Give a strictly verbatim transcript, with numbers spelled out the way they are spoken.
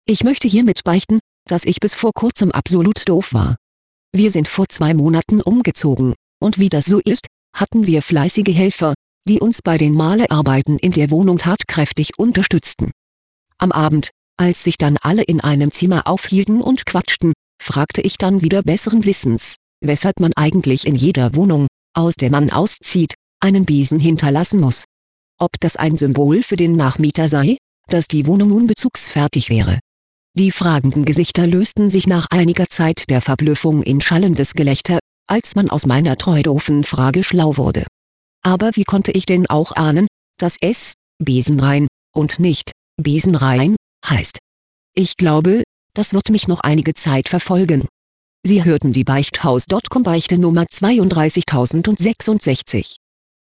Ich möchte hiermit beichten, dass ich bis vor kurzem absolut doof war. Wir sind vor zwei Monaten umgezogen, und wie das so ist, hatten wir fleißige Helfer, die uns bei den Malearbeiten in der Wohnung tatkräftig unterstützten. Am Abend, als sich dann alle in einem Zimmer aufhielten und quatschten, fragte ich dann wieder besseren Wissens, weshalb man eigentlich in jeder Wohnung, aus der man auszieht, einen Besen hinterlassen muss. Ob das ein Symbol für den Nachmieter sei, dass die Wohnung nun bezugsfertig wäre. Die fragenden Gesichter lösten sich nach einiger Zeit der Verblüffung in schallendes Gelächter, als man aus meiner treudoofen Frage schlau wurde. Aber wie konnte ich denn auch ahnen, dass es Besenrein und nicht Besenrein heißt? Ich glaube, das wird mich noch einige Zeit verfolgen. Sie hörten die Beichthaus Punkt com Beichte Nummer zweiunddreißigtausendsechsundsechzig.